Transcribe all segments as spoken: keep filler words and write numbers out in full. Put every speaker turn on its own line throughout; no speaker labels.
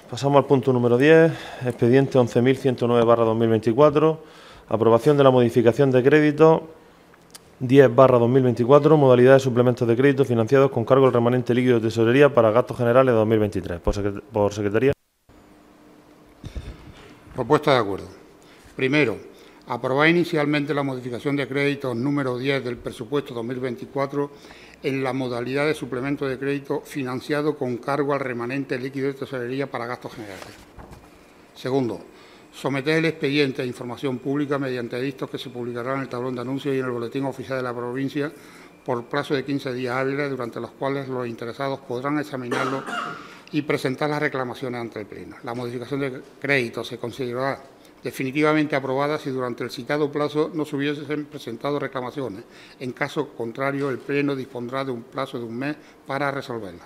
Pasamos al punto número diez, expediente once mil ciento nueve barra dos mil veinticuatro, aprobación de la modificación de crédito diez barra dos mil veinticuatro, modalidad de suplementos de crédito financiados con cargo al remanente líquido de tesorería para gastos generales de dos mil veintitrés. Por, secret por Secretaría.
Propuesta de acuerdo. Primero, aprobar inicialmente la modificación de créditos número diez del presupuesto dos mil veinticuatro en la modalidad de suplemento de crédito financiado con cargo al remanente líquido de tesorería para gastos generales. Segundo, someter el expediente a información pública mediante edictos que se publicarán en el tablón de anuncios y en el boletín oficial de la provincia por plazo de quince días hábiles, durante los cuales los interesados podrán examinarlo y presentar las reclamaciones ante el Pleno. La modificación de crédito se considerará definitivamente aprobada si durante el citado plazo no se hubiesen presentado reclamaciones. En caso contrario, el Pleno dispondrá de un plazo de un mes para resolverla.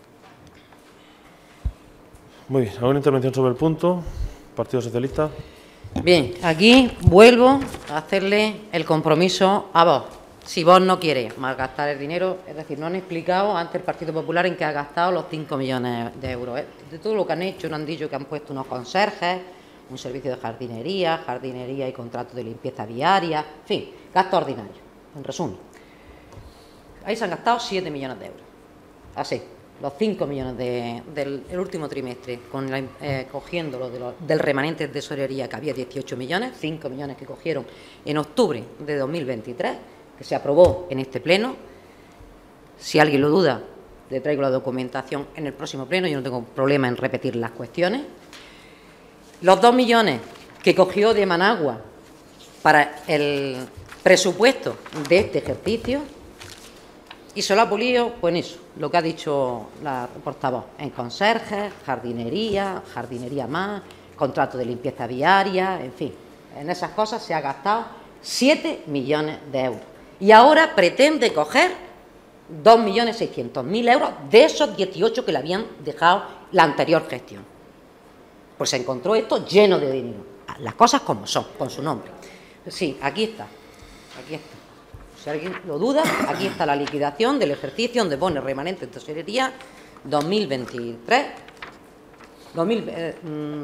Muy bien. ¿Alguna intervención sobre el punto? Partido Socialista.
Bien, aquí vuelvo a hacerle el compromiso a vos. Si vos no quieres malgastar el dinero, es decir, no han explicado ante el Partido Popular en qué ha gastado los cinco millones de euros. ¿eh? De todo lo que han hecho, no han dicho que han puesto unos conserjes, un servicio de jardinería, jardinería y contrato de limpieza viaria, en fin, gasto ordinario, en resumen. Ahí se han gastado siete millones de euros. Así, los cinco millones de, del el último trimestre, con la, eh, cogiendo lo de los, del remanente de tesorería, que había dieciocho millones, cinco millones que cogieron en octubre de dos mil veintitrés, que se aprobó en este pleno. Si alguien lo duda, le traigo la documentación en el próximo pleno, yo no tengo problema en repetir las cuestiones. Los dos millones que cogió de Managua para el presupuesto de este ejercicio, y se lo ha pulido, pues en eso, lo que ha dicho la portavoz, en conserjes, jardinería, jardinería más, contrato de limpieza viaria, en fin, en esas cosas se ha gastado siete millones de euros. Y ahora pretende coger dos millones seiscientos mil euros de esos dieciocho que le habían dejado la anterior gestión. Pues se encontró esto lleno de dinero. Las cosas como son, con su nombre. Sí, aquí está. Aquí está. Si alguien lo duda, aquí está la liquidación del ejercicio donde pone remanente de tesorería dos mil veintitrés. dos mil, eh, mmm,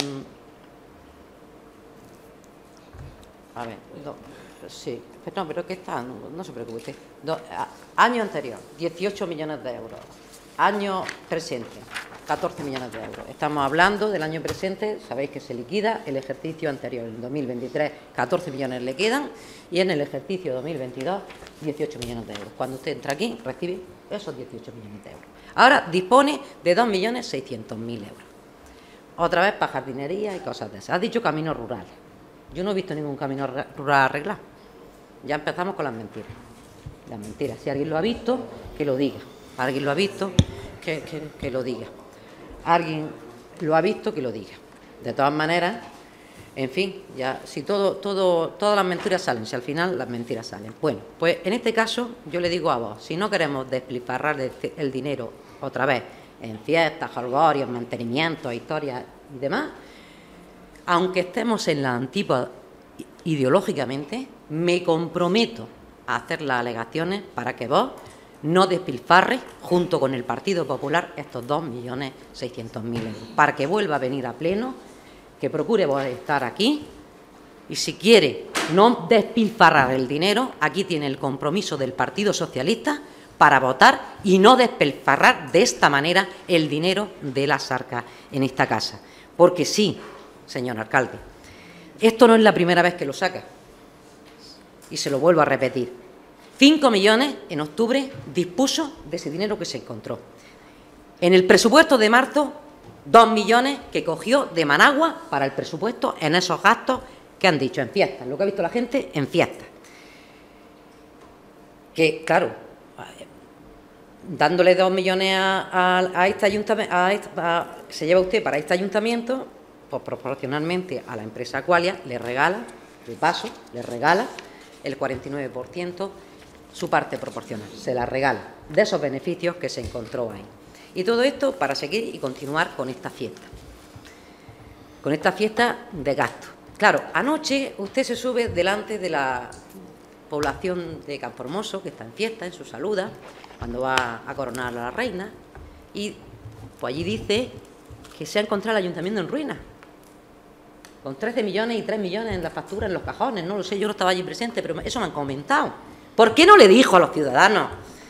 a ver, do, sí. No, pero que está, no, no se preocupe usted. Do, a, año anterior, dieciocho millones de euros. Año presente, catorce millones de euros. Estamos hablando del año presente, sabéis que se liquida el ejercicio anterior. En dos mil veintitrés, catorce millones le quedan y en el ejercicio dos mil veintidós, dieciocho millones de euros. Cuando usted entra aquí, recibe esos dieciocho millones de euros. Ahora dispone de dos millones seiscientos mil euros. Otra vez para jardinería y cosas de esas. Ha dicho caminos rurales. Yo no he visto ningún camino rural arreglado. Ya empezamos con las mentiras. Las mentiras. Si alguien lo ha visto, que lo diga. Alguien lo ha visto, que, que, que lo diga. Alguien lo ha visto, que lo diga. De todas maneras, en fin, ya si todo, todo, todas las mentiras salen, si al final las mentiras salen. Bueno, pues en este caso yo le digo a vos, si no queremos despilfarrar el, el dinero otra vez en fiestas, jolgorios, mantenimientos, historias y demás, aunque estemos en la antípoda ideológicamente, me comprometo a hacer las alegaciones para que vos no despilfarre, junto con el Partido Popular, estos dos millones seiscientos mil euros, para que vuelva a venir a pleno, que procure estar aquí, y si quiere no despilfarrar el dinero, aquí tiene el compromiso del Partido Socialista para votar y no despilfarrar de esta manera el dinero de las arcas en esta casa. Porque sí, señor alcalde, esto no es la primera vez que lo saca, y se lo vuelvo a repetir. cinco millones en octubre dispuso de ese dinero que se encontró. En el presupuesto de marzo, dos millones que cogió de Managua para el presupuesto en esos gastos que han dicho, en fiestas, lo que ha visto la gente en fiestas. Que, claro, dándole dos millones a, a, a este ayuntamiento, a este, a, se lleva usted para este ayuntamiento, pues proporcionalmente a la empresa Aqualia le regala, de paso, le regala el cuarenta y nueve por ciento su parte proporcional, se la regala de esos beneficios que se encontró ahí. Y todo esto para seguir y continuar con esta fiesta, con esta fiesta de gasto. Claro, anoche usted se sube delante de la población de Campohermoso, que está en fiesta, en su saluda, cuando va a coronar a la reina, y pues allí dice que se ha encontrado el ayuntamiento en ruinas, con trece millones y tres millones en la factura, en los cajones, no lo sé, yo no estaba allí presente, pero eso me han comentado. ¿Por qué no le dijo a los ciudadanos?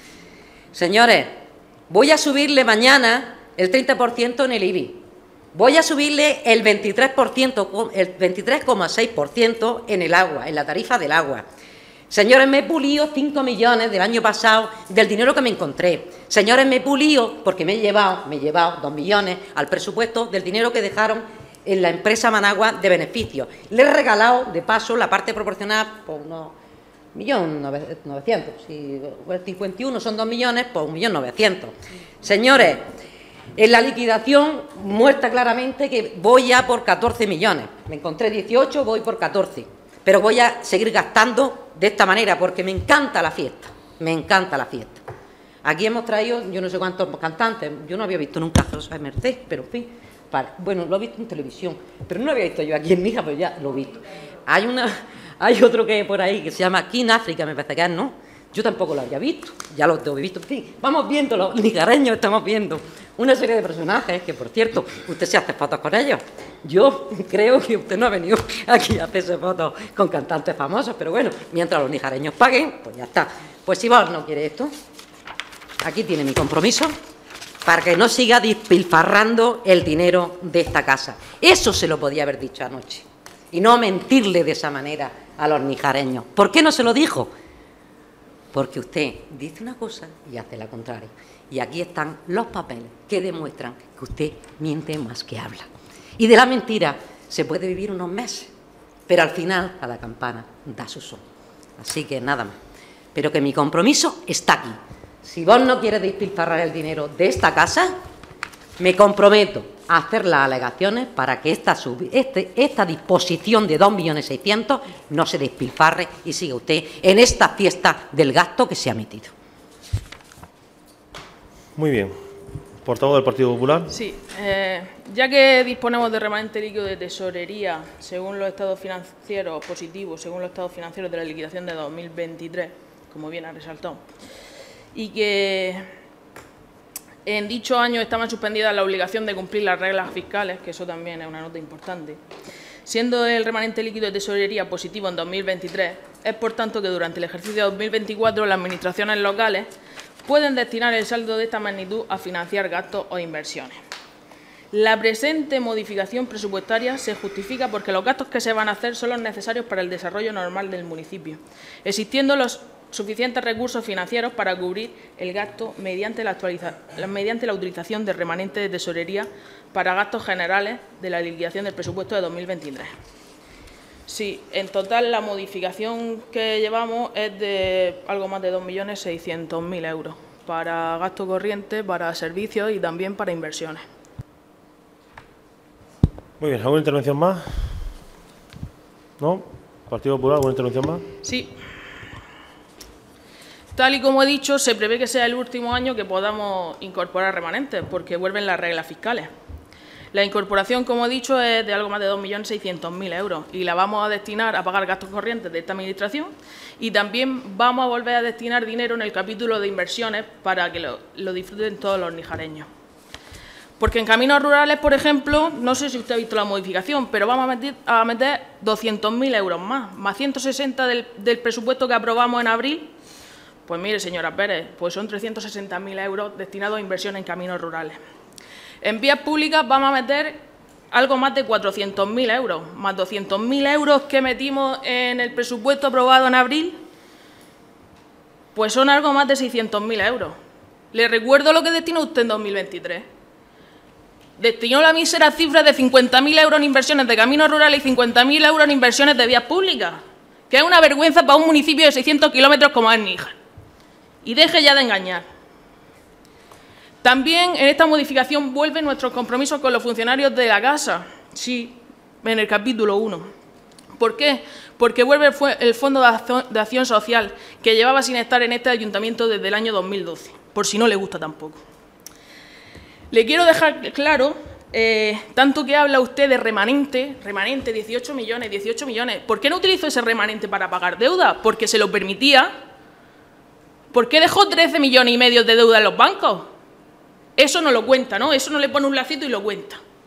Señores, voy a subirle mañana el treinta por ciento en el I B I, voy a subirle el veintitrés por ciento, el veintitrés coma seis por ciento en el agua, en la tarifa del agua. Señores, me he pulido cinco millones del año pasado del dinero que me encontré. Señores, me he pulido porque me he llevado, me he llevado dos millones al presupuesto del dinero que dejaron en la empresa Managua de beneficios. Le he regalado, de paso, la parte proporcional por unos un millón novecientos. Si el cincuenta y uno son dos millones, pues un millón novecientos. Señores, en la liquidación muestra claramente que voy ya por catorce millones. Me encontré dieciocho, voy por catorce. Pero voy a seguir gastando de esta manera porque me encanta la fiesta. Me encanta la fiesta. Aquí hemos traído, yo no sé cuántos cantantes, yo no había visto nunca a José Merced, pero en fin. Para, bueno, lo he visto en televisión, pero no lo había visto yo aquí en Níjar, pero ya lo he visto. Hay una, hay otro que por ahí que se llama King África, me parece que es, ¿no? Yo tampoco lo había visto, ya lo he visto. En fin, vamos viendo, los nijareños estamos viendo una serie de personajes que, por cierto, usted se hace fotos con ellos. Yo creo que usted no ha venido aquí a hacerse fotos con cantantes famosos, pero bueno, mientras los nijareños paguen, pues ya está. Pues si vos no quiere esto, aquí tiene mi compromiso, para que no siga despilfarrando el dinero de esta casa. Eso se lo podía haber dicho anoche, y no mentirle de esa manera a los nijareños. ¿Por qué no se lo dijo? Porque usted dice una cosa y hace la contraria. Y aquí están los papeles que demuestran que usted miente más que habla. Y de la mentira se puede vivir unos meses, pero al final cada campana da su son. Así que nada más. Pero que mi compromiso está aquí. Si vos no quieres despilfarrar el dinero de esta casa, me comprometo a hacer las alegaciones para que esta, este, esta disposición de dos millones seiscientos mil no se despilfarre y siga usted en esta fiesta del gasto que se ha metido.
Muy bien. Portavoz del Partido Popular.
Sí, eh, ya que disponemos de remanente líquido de tesorería según los estados financieros positivos, según los estados financieros de la liquidación de dos mil veintitrés, como bien ha resaltado, y que en dicho año estaban suspendidas la obligación de cumplir las reglas fiscales, que eso también es una nota importante, siendo el remanente líquido de tesorería positivo en dos mil veintitrés, es por tanto que durante el ejercicio dos mil veinticuatro las administraciones locales pueden destinar el saldo de esta magnitud a financiar gastos o inversiones. La presente modificación presupuestaria se justifica porque los gastos que se van a hacer son los necesarios para el desarrollo normal del municipio, existiendo los suficientes recursos financieros para cubrir el gasto mediante la, actualiza mediante la utilización de remanente de tesorería para gastos generales de la liquidación del presupuesto de dos mil veintitrés. Sí, en total la modificación que llevamos es de algo más de dos millones seiscientos mil euros para gasto corriente, para servicios y también para inversiones.
Muy bien, ¿alguna intervención más? ¿No? ¿Partido Popular, alguna intervención más?
Sí. Tal y como he dicho, se prevé que sea el último año que podamos incorporar remanentes, porque vuelven las reglas fiscales. La incorporación, como he dicho, es de algo más de dos millones seiscientos mil euros y la vamos a destinar a pagar gastos corrientes de esta Administración y también vamos a volver a destinar dinero en el capítulo de inversiones para que lo, lo disfruten todos los nijareños. Porque en caminos rurales, por ejemplo, no sé si usted ha visto la modificación, pero vamos a meter, a meter doscientos mil euros más, más ciento sesenta del, del presupuesto que aprobamos en abril. Pues mire, señora Pérez, pues son trescientos sesenta mil euros destinados a inversión en caminos rurales. En vías públicas vamos a meter algo más de cuatrocientos mil euros, más doscientos mil euros que metimos en el presupuesto aprobado en abril, pues son algo más de seiscientos mil euros. Le recuerdo lo que destinó usted en dos mil veintitrés. Destinó la mísera cifra de cincuenta mil euros en inversiones de caminos rurales y cincuenta mil euros en inversiones de vías públicas, que es una vergüenza para un municipio de seiscientos kilómetros como es Níjar. Y deje ya de engañar. También en esta modificación vuelven nuestros compromisos con los funcionarios de la casa, sí, en el capítulo uno. ¿Por qué? Porque vuelve el Fondo de Acción Social, que llevaba sin estar en este ayuntamiento desde el año dos mil doce, por si no le gusta tampoco. Le quiero dejar claro, eh, tanto que habla usted de remanente, remanente, dieciocho millones, dieciocho millones, ¿por qué no utilizó ese remanente para pagar deuda? Porque se lo permitía. ¿Por qué dejó trece millones y medio de deuda en los bancos? Eso no lo cuenta, ¿no? Eso no le pone un lacito y lo cuenta.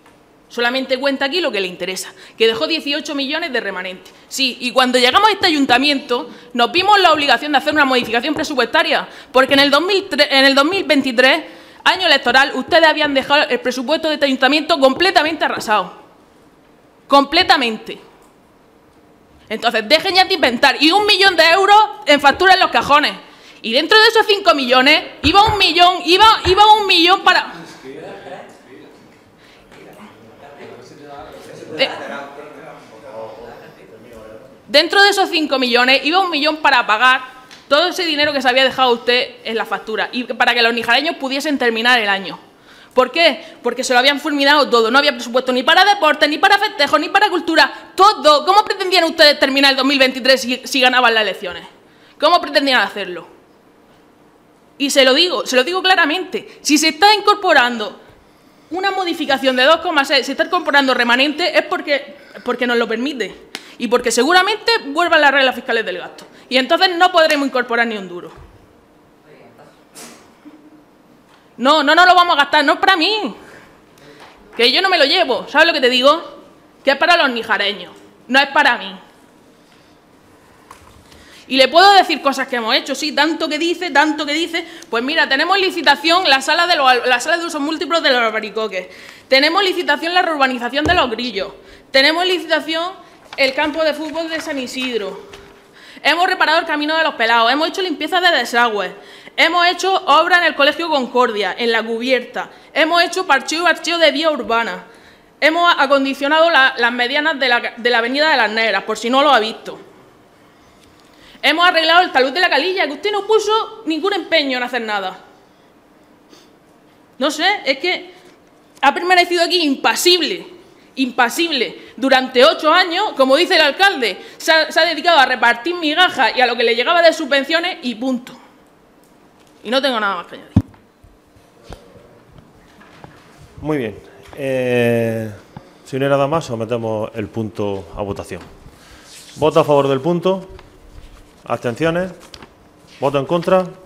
Solamente cuenta aquí lo que le interesa, que dejó dieciocho millones de remanente. Sí, y cuando llegamos a este ayuntamiento nos vimos la obligación de hacer una modificación presupuestaria, porque en el, dos mil tres, en el dos mil veintitrés, año electoral, ustedes habían dejado el presupuesto de este ayuntamiento completamente arrasado. Completamente. Entonces, dejen ya de inventar. Y un millón de euros en facturas en los cajones. Y dentro de esos cinco millones, iba un millón, iba, iba un millón para... De, dentro de esos cinco millones iba un millón para pagar todo ese dinero que se había dejado usted en la factura y para que los nijareños pudiesen terminar el año. ¿Por qué? Porque se lo habían fulminado todo. No había presupuesto ni para deporte, ni para festejos, ni para cultura. Todo. ¿Cómo pretendían ustedes terminar el dos mil veintitrés si, si ganaban las elecciones? ¿Cómo pretendían hacerlo? Y se lo digo, se lo digo claramente. Si se está incorporando una modificación de dos coma seis, se está incorporando remanente, es porque, porque nos lo permite. Y porque seguramente vuelvan las reglas fiscales del gasto. Y entonces no podremos incorporar ni un duro. No, no nos lo vamos a gastar, no es para mí. Que yo no me lo llevo, ¿sabes lo que te digo? Que es para los nijareños, no es para mí. Y le puedo decir cosas que hemos hecho, sí, tanto que dice, tanto que dice. Pues mira, tenemos licitación la sala de, los, la sala de usos múltiples de los albaricoques. Tenemos licitación la reurbanización de los grillos. Tenemos licitación el campo de fútbol de San Isidro. Hemos reparado el camino de los pelados. Hemos hecho limpieza de desagües. Hemos hecho obra en el Colegio Concordia, en la cubierta. Hemos hecho parcheo y bacheo de vía urbana. Hemos acondicionado la, las medianas de la, de la avenida de las Negras, por si no lo ha visto. Hemos arreglado el talud de la Calilla, que usted no puso ningún empeño en hacer nada. No sé, es que ha permanecido aquí impasible, impasible. Durante ocho años, como dice el alcalde, se ha, se ha dedicado a repartir migajas y a lo que le llegaba de subvenciones y punto. Y no tengo nada más que añadir.
Muy bien. Eh, si no hay nada más, sometemos el punto a votación. ¿Voto a favor del punto? ¿Abstenciones? ¿Voto en contra?